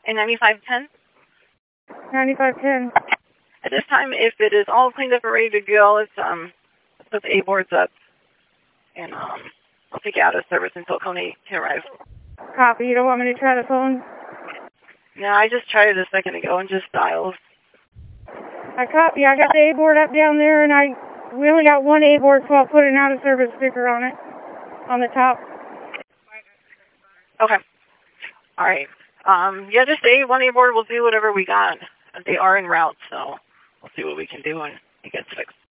And 9510? 9510. At this time, if it is all cleaned up and ready to go, let's put the A-boards up and I'll take it out of service until Coney can arrive. Copy. You don't want me to try the phone? No, I just tried it a second ago and just dialed. I copy. I got the A-board up down there, and we only got one A-board, so I'll put an out-of-service sticker on it, on the top. Okay. All right. Yeah, just one A-board will do whatever we got. They are en route, so we'll see what we can do when it gets fixed.